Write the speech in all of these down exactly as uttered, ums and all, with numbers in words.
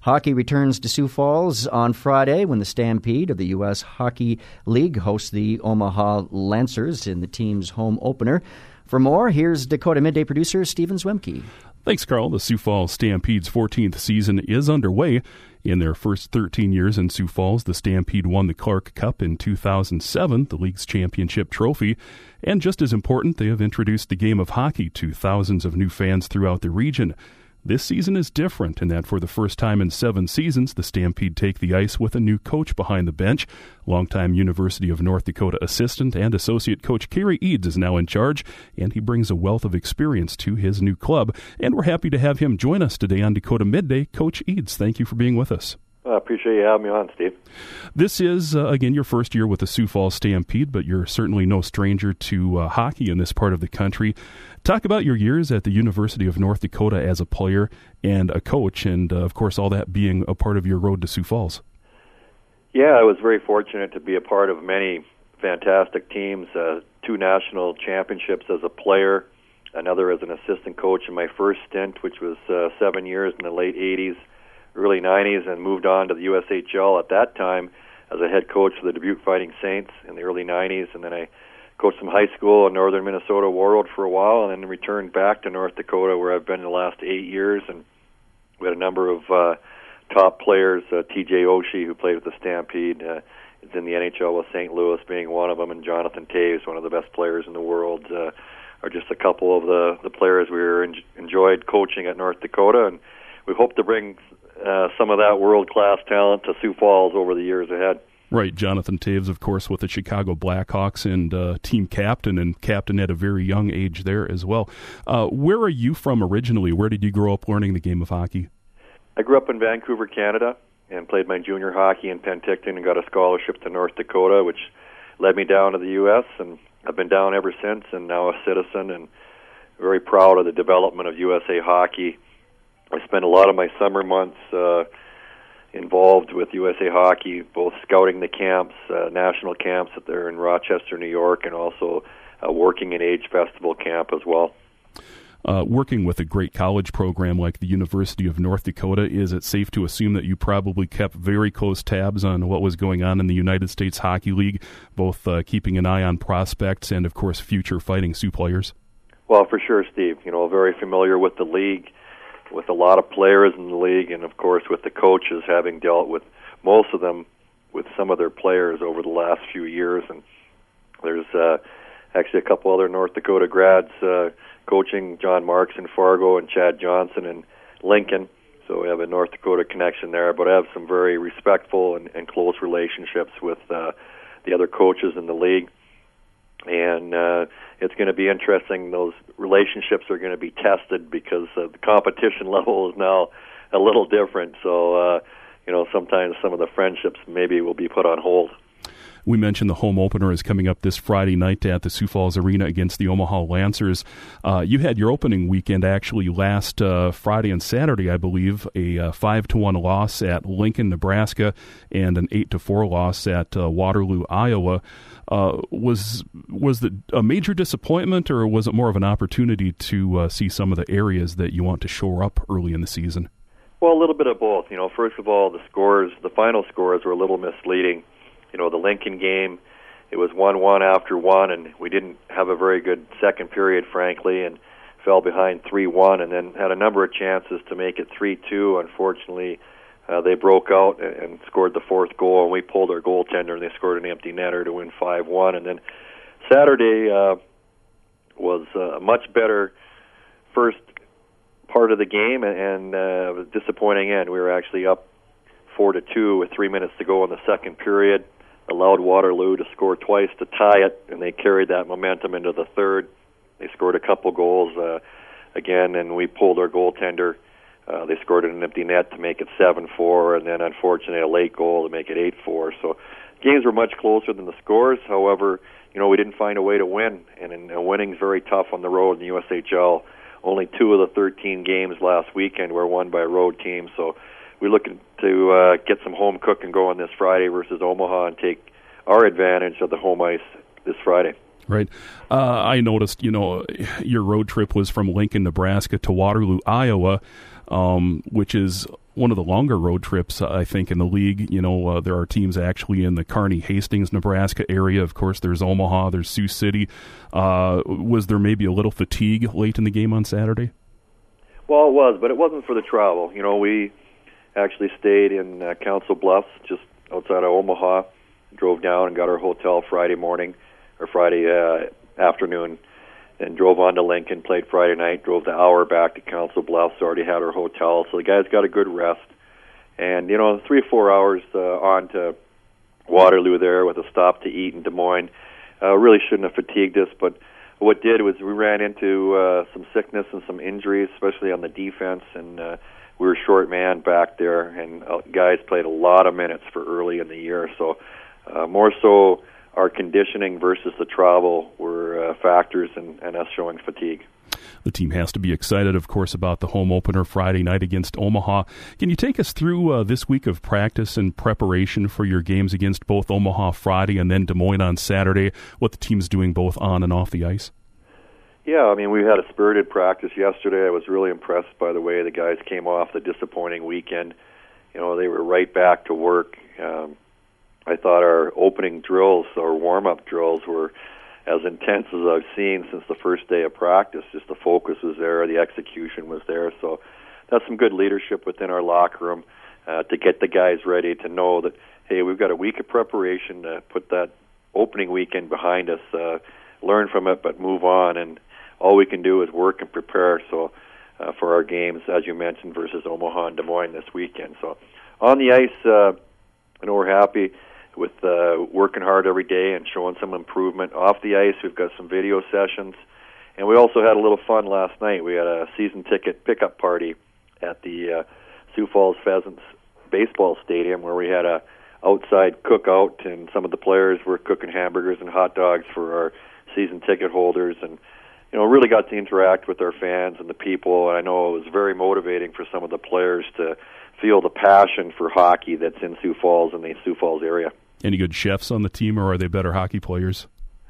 Hockey returns to Sioux Falls on Friday when the Stampede of the U S Hockey League hosts the Omaha Lancers in the team's home opener. For more, here's Dakota Midday producer Stephen Zwemke. Thanks, Carl. The Sioux Falls Stampede's fourteenth season is underway. In their first thirteen years in Sioux Falls, the Stampede won the Clark Cup in two thousand seven, the league's championship trophy. And just as important, they have introduced the game of hockey to thousands of new fans throughout the region. This season is different in that for the first time in seven seasons, the Stampede take the ice with a new coach behind the bench. Longtime University of North Dakota assistant and associate coach Kerry Eads is now in charge, and he brings a wealth of experience to his new club. And we're happy to have him join us today on Dakota Midday. Coach Eads, thank you for being with us. I appreciate you having me on, Steve. This is, uh, again, your first year with the Sioux Falls Stampede, but you're certainly no stranger to uh, hockey in this part of the country. Talk about your years at the University of North Dakota as a player and a coach, and, uh, of course, all that being a part of your road to Sioux Falls. Yeah, I was very fortunate to be a part of many fantastic teams, uh, two national championships as a player, another as an assistant coach in my first stint, which was uh, seven years in the late eighties. Early nineties, and moved on to the U S H L at that time as a head coach for the Dubuque Fighting Saints in the early nineties, and then I coached some high school in northern Minnesota Warroad for a while, and then returned back to North Dakota where I've been the last eight years, and we had a number of uh, top players, uh, T J Oshie, who played with the Stampede, uh, is in the N H L with Saint Louis being one of them, and Jonathan Toews, one of the best players in the world, uh, are just a couple of the, the players we were en- enjoyed coaching at North Dakota, and we hope to bring Uh, some of that world-class talent to Sioux Falls over the years ahead. Right, Jonathan Toews, of course, with the Chicago Blackhawks and uh, team captain, and captain at a very young age there as well. Uh, where are you from originally? Where did you grow up learning the game of hockey? I grew up in Vancouver, Canada, and played my junior hockey in Penticton and got a scholarship to North Dakota, which led me down to the U S, and I've been down ever since, and now a citizen, and very proud of the development of U S A Hockey. I spent a lot of my summer months uh, involved with U S A Hockey, both scouting the camps, uh, national camps that they're in Rochester, New York, and also uh, working in Age Festival camp as well. Uh, working with a great college program like the University of North Dakota, is it safe to assume that you probably kept very close tabs on what was going on in the United States Hockey League, both uh, keeping an eye on prospects and, of course, future Fighting Sioux players? Well, for sure, Steve. You know, very familiar with the league, with a lot of players in the league, and of course with the coaches, having dealt with most of them, with some of their players over the last few years. And there's uh, actually a couple other North Dakota grads uh, coaching, John Marks in Fargo and Chad Johnson in Lincoln. So we have a North Dakota connection there, but I have some very respectful and, and close relationships with uh, the other coaches in the league. And uh, it's going to be interesting. Those relationships are going to be tested because uh, the competition level is now a little different. So, uh, you know, sometimes some of the friendships maybe will be put on hold. We mentioned the home opener is coming up this Friday night at the Sioux Falls Arena against the Omaha Lancers. Uh, you had your opening weekend actually last uh, Friday and Saturday, I believe, a uh, five to one loss at Lincoln, Nebraska, and an eight to four loss at uh, Waterloo, Iowa. Uh, was was the, a major disappointment, or was it more of an opportunity to uh, see some of the areas that you want to shore up early in the season? Well, a little bit of both. You know, first of all, the scores, the final scores were a little misleading. You know, the Lincoln game, it was one one after one, and we didn't have a very good second period, frankly, and fell behind three one, and then had a number of chances to make it three two. Unfortunately, uh, they broke out and, and scored the fourth goal, and we pulled our goaltender, and they scored an empty netter to win five one. And then Saturday uh, was a much better first part of the game, and uh, it was a disappointing end. We were actually up four to two with three minutes to go in the second period. Allowed Waterloo to score twice to tie it, and they carried that momentum into the third. They scored a couple goals uh, again, and we pulled our goaltender. Uh, they scored an empty net to make it seven four, and then unfortunately a late goal to make it eight four. So games were much closer than the scores. However, you know, we didn't find a way to win, and, and, and winning's very tough on the road in the U S H L. Only two of the thirteen games last weekend were won by road teams, so we're looking to uh, get some home cooking going this Friday versus Omaha and take our advantage of the home ice this Friday. Right. Uh, I noticed, you know, your road trip was from Lincoln, Nebraska to Waterloo, Iowa, um, which is one of the longer road trips, I think, in the league. You know, uh, there are teams actually in the Kearney, Hastings, Nebraska area. Of course, there's Omaha, there's Sioux City. Uh, was there maybe a little fatigue late in the game on Saturday? Well, it was, but it wasn't for the travel. You know, we actually stayed in uh, Council Bluffs, just outside of Omaha, drove down and got our hotel Friday morning, or Friday uh, afternoon, and drove on to Lincoln, played Friday night, drove the hour back to Council Bluffs, already had our hotel, so the guys got a good rest. And, you know, three or four hours uh, on to Waterloo there with a stop to eat in Des Moines. Uh, really shouldn't have fatigued us, but what did was we ran into uh, some sickness and some injuries, especially on the defense, and uh, we were short man back there, and uh, guys played a lot of minutes for early in the year, so uh, more so our conditioning versus the travel were uh, factors in, in us showing fatigue. The team has to be excited, of course, about the home opener Friday night against Omaha. Can you take us through uh, this week of practice and preparation for your games against both Omaha Friday and then Des Moines on Saturday, what the team's doing both on and off the ice? Yeah, I mean, we had a spirited practice yesterday. I was really impressed by the way the guys came off the disappointing weekend. You know, they were right back to work. Um, I thought our opening drills, our warm-up drills, were as intense as I've seen since the first day of practice. Just the focus was there, the execution was there. So that's some good leadership within our locker room uh, to get the guys ready to know that, hey, we've got a week of preparation to put that opening weekend behind us, uh, learn from it, but move on. And all we can do is work and prepare so uh, for our games, as you mentioned, versus Omaha and Des Moines this weekend. So on the ice, uh, I know we're happy with uh, working hard every day and showing some improvement. Off the ice, we've got some video sessions. And we also had a little fun last night. We had a season ticket pickup party at the uh, Sioux Falls Pheasants baseball stadium where we had a outside cookout, and some of the players were cooking hamburgers and hot dogs for our season ticket holders. And, you know, really got to interact with our fans and the people. And I know it was very motivating for some of the players to feel the passion for hockey that's in Sioux Falls and the Sioux Falls area. Any good chefs on the team, or are they better hockey players?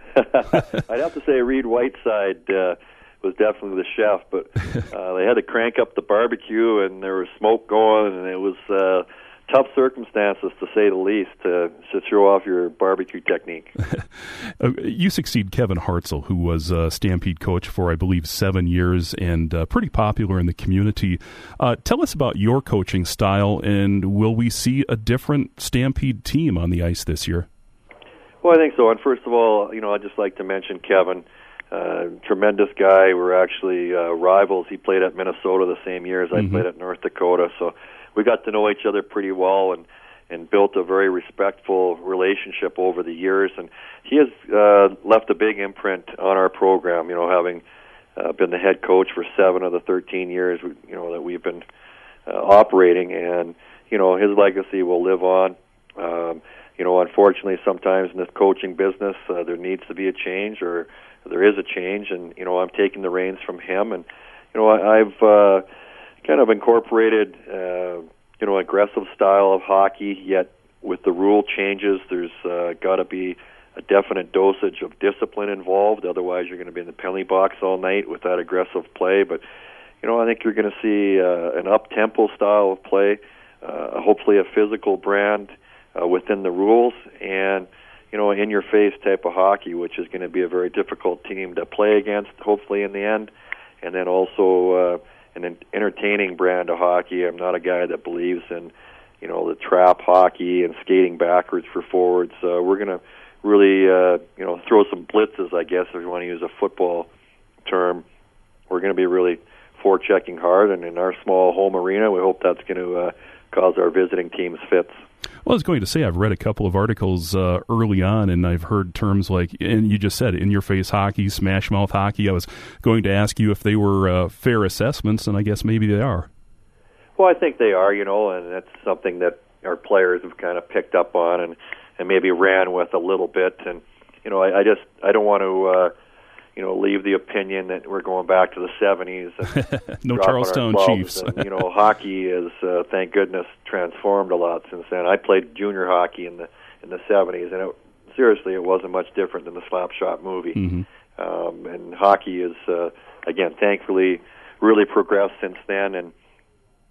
I'd have to say Reed Whiteside uh, was definitely the chef, but uh, they had to crank up the barbecue, and there was smoke going, and it was uh, tough circumstances, to say the least, to, to show off your barbecue technique. uh, you succeed Kevin Hartzell, who was uh, Stampede coach for, I believe, seven years and uh, pretty popular in the community. Uh, tell us about your coaching style, and will we see a different Stampede team on the ice this year? Well, I think so. And first of all, you know, I'd just like to mention Kevin. Uh, tremendous guy. We're actually uh, rivals. He played at Minnesota the same year as I mm-hmm. played at North Dakota, so we got to know each other pretty well and, and built a very respectful relationship over the years. And he has uh, left a big imprint on our program, you know, having uh, been the head coach for seven of the thirteen years, you know, that we've been uh, operating. And, you know, his legacy will live on. Um, you know, unfortunately, sometimes in this coaching business, uh, there needs to be a change, or there is a change. And, you know, I'm taking the reins from him. And, you know, I, I've... Uh, kind of incorporated, uh, you know, aggressive style of hockey, yet with the rule changes, there's uh, got to be a definite dosage of discipline involved. Otherwise, you're going to be in the penalty box all night with that aggressive play. But, you know, I think you're going to see uh, an up-tempo style of play, uh, hopefully a physical brand uh, within the rules, and, you know, in-your-face type of hockey, which is going to be a very difficult team to play against, hopefully in the end. And then also uh, an entertaining brand of hockey. I'm not a guy that believes in, you know, the trap hockey and skating backwards for forwards. Uh, we're going to really, uh, you know, throw some blitzes, I guess, if you want to use a football term. We're going to be really forechecking hard, and in our small home arena, we hope that's going to uh, cause our visiting teams fits. Well, I was going to say, I've read a couple of articles uh, early on, and I've heard terms like, and you just said, in-your-face hockey, smash-mouth hockey. I was going to ask you if they were uh, fair assessments, and I guess maybe they are. Well, I think they are, you know, and that's something that our players have kind of picked up on and, and maybe ran with a little bit. And, you know, I, I just, I don't want to, uh, you know, leave the opinion that we're going back to the seventies. And no Charlestown Chiefs. And, you know, hockey is, uh, thank goodness, transformed a lot since then. I played junior hockey in the in the seventies, and it, seriously, it wasn't much different than the Slapshot movie. Mm-hmm. Um, and hockey is, uh, again, thankfully, really progressed since then. And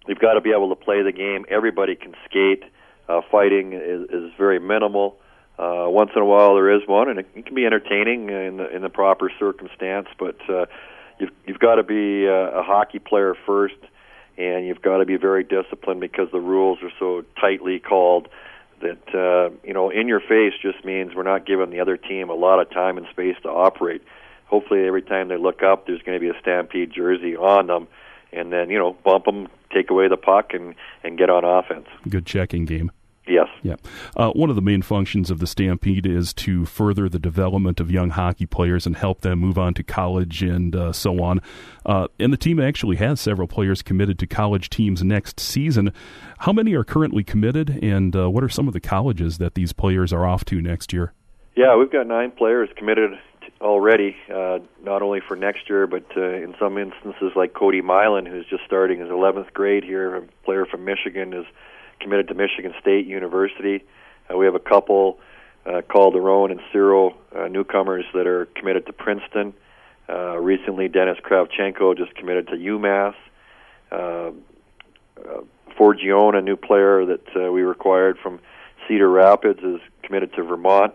we've got to be able to play the game. Everybody can skate. Uh, fighting is, is very minimal. Uh, once in a while there is one, and it, it can be entertaining in the, in the proper circumstance. But uh, you've you've got to be a, a hockey player first, and you've got to be very disciplined because the rules are so tightly called that uh, you know, in your face just means we're not giving the other team a lot of time and space to operate. Hopefully, every time they look up, there's going to be a Stampede jersey on them, and then you know, bump them, take away the puck, and and get on offense. Good checking game. Yes. Yeah. Uh, one of the main functions of the Stampede is to further the development of young hockey players and help them move on to college and uh, so on. Uh, and the team actually has several players committed to college teams next season. How many are currently committed, and uh, what are some of the colleges that these players are off to next year? Yeah, we've got nine players committed already, uh, not only for next year, but uh, in some instances like Cody Milan, who's just starting his eleventh grade here, a player from Michigan, is committed to Michigan State University. Uh, we have a couple, uh, Calderon and Ciro, uh, newcomers that are committed to Princeton. Uh, recently, Dennis Kravchenko just committed to UMass. Uh, uh, Forgione, a new player that uh, we required from Cedar Rapids, is committed to Vermont.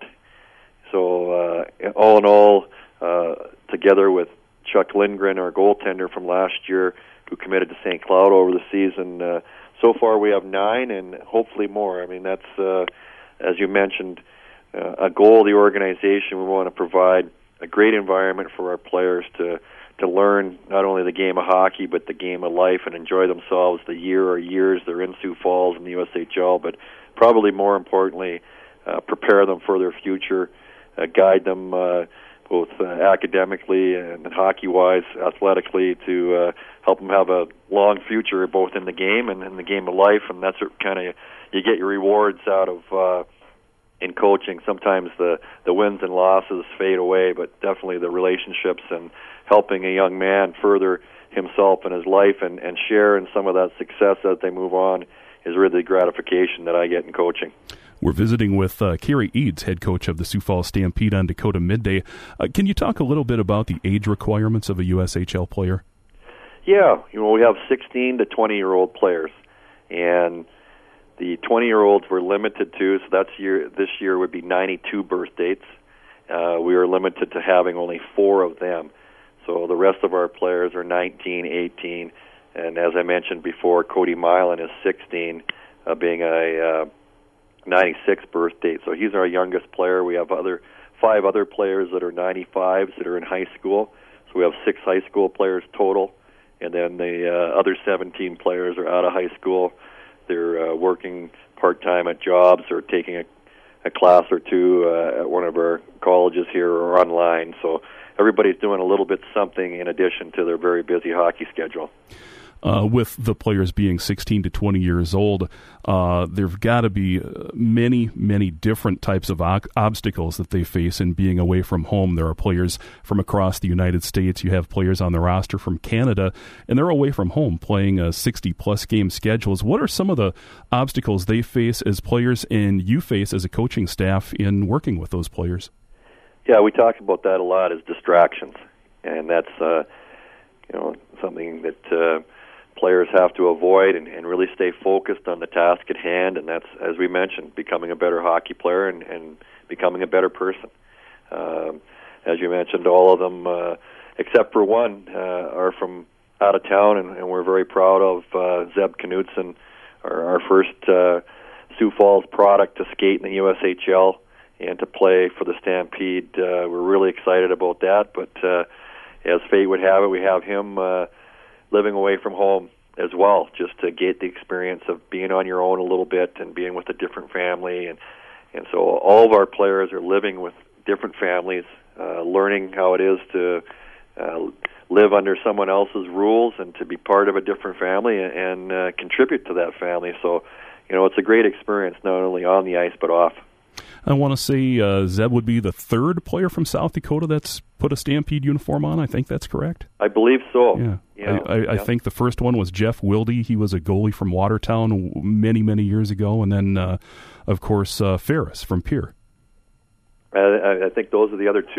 So uh, all in all, uh, together with Chuck Lindgren, our goaltender from last year, who committed to Saint Cloud over the season, uh, so far we have nine, and hopefully more. I mean, that's, uh, as you mentioned, uh, a goal of the organization. We want to provide a great environment for our players to to learn not only the game of hockey, but the game of life, and enjoy themselves the year or years they're in Sioux Falls and the U S H L, but probably more importantly, uh, prepare them for their future, uh, guide them uh, both uh, academically and hockey-wise, athletically, to uh, help them have a long future both in the game and in the game of life. And that's what kind of you get your rewards out of uh, in coaching. Sometimes the, the wins and losses fade away, but definitely the relationships and helping a young man further himself in his life and, and share in some of that success as they move on is really the gratification that I get in coaching. We're visiting with uh, Kerry Eads, head coach of the Sioux Falls Stampede on Dakota Midday. Uh, can you talk a little bit about the age requirements of a U S H L player? Yeah, you know, we have sixteen to twenty-year-old players, and the twenty-year-olds were limited to, so that's year. This year would be ninety-two birth dates. Uh, we are limited to having only four of them. So the rest of our players are nineteen, eighteen, and as I mentioned before, Cody Milan is sixteen, uh, being a uh, ninety-six birth date. So he's our youngest player. We have other five other players that are ninety-fives that are in high school. So we have six high school players total, and then the uh, other seventeen players are out of high school. They're uh, working part-time at jobs or taking a, a class or two uh, at one of our colleges here or online. So everybody's doing a little bit something in addition to their very busy hockey schedule. Uh, with the players being sixteen to twenty years old, uh, there've got to be many, many different types of o- obstacles that they face in being away from home. There are players from across the United States. You have players on the roster from Canada, and they're away from home playing uh, sixty-plus game schedules. What are some of the obstacles they face as players and you face as a coaching staff in working with those players? Yeah, we talk about that a lot as distractions, and that's uh, you know something that uh, players have to avoid and, and really stay focused on the task at hand, and that's, as we mentioned, becoming a better hockey player and, and becoming a better person. Um, as you mentioned, all of them, uh, except for one, uh, are from out of town, and, and we're very proud of uh, Zeb Knudsen, our, our first uh, Sioux Falls product to skate in the U S H L and to play for the Stampede. Uh, we're really excited about that, but uh, as fate would have it, we have him uh, living away from home as well, just to get the experience of being on your own a little bit and being with a different family. And, and so all of our players are living with different families, uh, learning how it is to uh, live under someone else's rules and to be part of a different family and, and uh, contribute to that family. So, you know, it's a great experience not only on the ice but off. I want to say uh, Zeb would be the third player from South Dakota that's put a Stampede uniform on. I think that's correct. I believe so. Yeah, yeah. I, I, yeah. I think the first one was Jeff Wilde. He was a goalie from Watertown many, many years ago. And then, uh, of course, uh, Ferris from Pierre. I, I think those are the other two.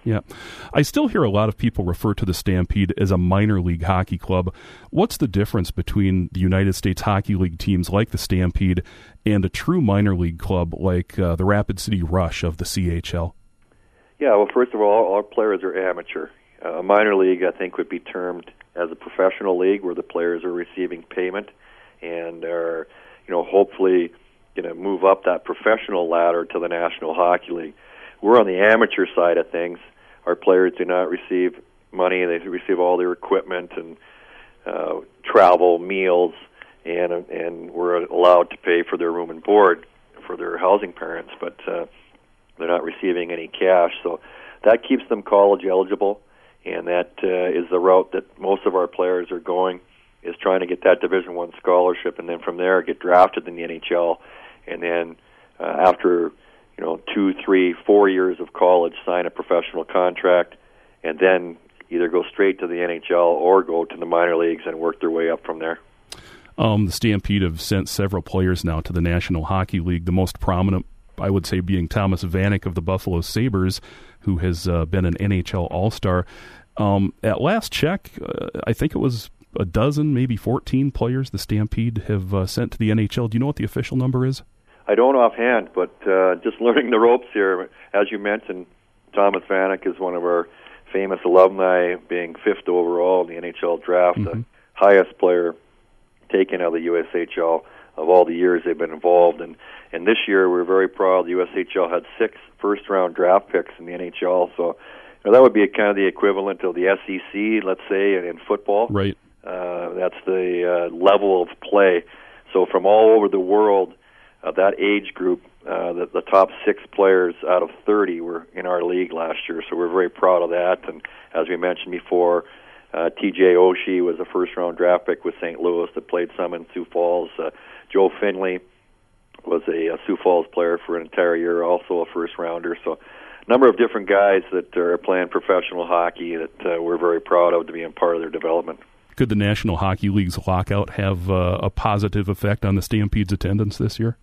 Yeah. I still hear a lot of people refer to the Stampede as a minor league hockey club. What's the difference between the United States Hockey League teams like the Stampede and a true minor league club like uh, the Rapid City Rush of the C H L? Yeah, well, first of all, all our players are amateur. Uh, a minor league, I think, would be termed as a professional league where the players are receiving payment and are, you know, hopefully going to move up that professional ladder to the National Hockey League. We're on the amateur side of things. Our players do not receive money. They receive all their equipment and uh, travel, meals, and and we're allowed to pay for their room and board for their housing parents, but uh, they're not receiving any cash. So that keeps them college eligible, and that uh, is the route that most of our players are going, is trying to get that Division One scholarship, and then from there get drafted in the N H L, and then uh, after you know, two, three, four years of college, sign a professional contract, and then either go straight to the N H L or go to the minor leagues and work their way up from there. Um, the Stampede have sent several players now to the National Hockey League, the most prominent, I would say, being Thomas Vanek of the Buffalo Sabres, who has uh, been an N H L All-Star. Um, at last check, uh, I think it was a dozen, maybe fourteen players the Stampede have uh, sent to the N H L. Do you know what the official number is? I don't offhand, but uh, just learning the ropes here. As you mentioned, Thomas Vanek is one of our famous alumni, being fifth overall in the N H L draft, mm-hmm. the highest player taken out of the U S H L of all the years they've been involved. And, and this year we're very proud the U S H L had six first-round draft picks in the N H L. So you know, that would be a, kind of the equivalent of the S E C, let's say, in, in football. Right. Uh, that's the uh, level of play. So from all over the world, Uh, that age group, uh, the, the top six players out of thirty were in our league last year, so we're very proud of that. And as we mentioned before, uh, T J Oshie was a first-round draft pick with Saint Louis that played some in Sioux Falls. Uh, Joe Finley was a, a Sioux Falls player for an entire year, also a first-rounder. So a number of different guys that are playing professional hockey that uh, we're very proud of to be a part of their development. Could the National Hockey League's lockout have uh, a positive effect on the Stampede's attendance this year?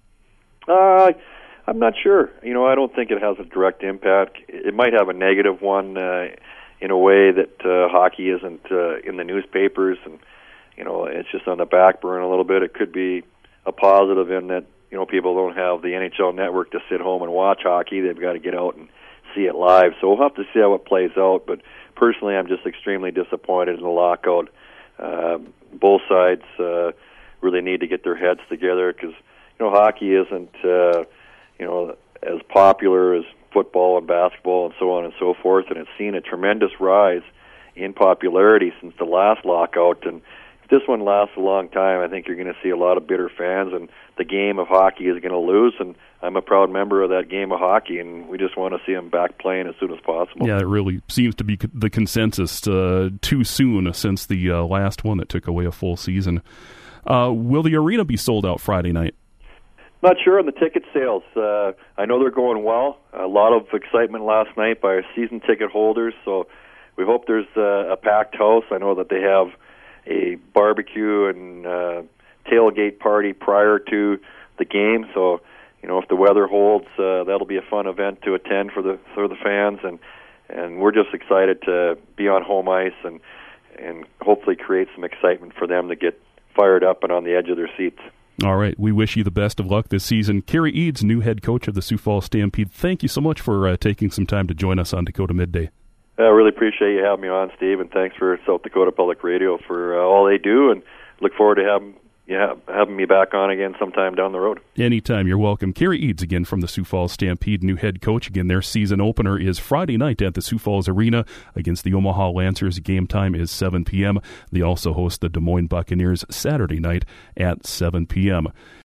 Uh, I'm not sure. You know, I don't think it has a direct impact. It might have a negative one uh, in a way that uh, hockey isn't uh, in the newspapers, and you know, it's just on the back burner a little bit. It could be a positive in that you know people don't have the N H L network to sit home and watch hockey. They've got to get out and see it live. So we'll have to see how it plays out. But personally, I'm just extremely disappointed in the lockout. Uh, both sides uh, really need to get their heads together because. You know, hockey isn't, uh, you know, as popular as football and basketball and so on and so forth, and it's seen a tremendous rise in popularity since the last lockout. And if this one lasts a long time, I think you're going to see a lot of bitter fans, and the game of hockey is going to lose. And I'm a proud member of that game of hockey, and we just want to see them back playing as soon as possible. Yeah, it really seems to be the consensus uh, too soon since the uh, last one that took away a full season. Uh, will the arena be sold out Friday night? Not sure on the ticket sales. Uh, I know they're going well. A lot of excitement last night by our season ticket holders, so we hope there's uh, a packed house. I know that they have a barbecue and uh, tailgate party prior to the game, so you know if the weather holds, uh, that'll be a fun event to attend for the for the fans, and and we're just excited to be on home ice and and hopefully create some excitement for them to get fired up and on the edge of their seats. All right. We wish you the best of luck this season. Kerry Eads, new head coach of the Sioux Falls Stampede, thank you so much for uh, taking some time to join us on Dakota Midday. I really appreciate you having me on, Steve, and thanks for South Dakota Public Radio for uh, all they do, and look forward to having, yeah, having me back on again sometime down the road. Anytime. You're welcome. Kerry Eads again from the Sioux Falls Stampede, new head coach. Again, their season opener is Friday night at the Sioux Falls Arena against the Omaha Lancers. Game time is seven p.m. They also host the Des Moines Buccaneers Saturday night at seven p.m.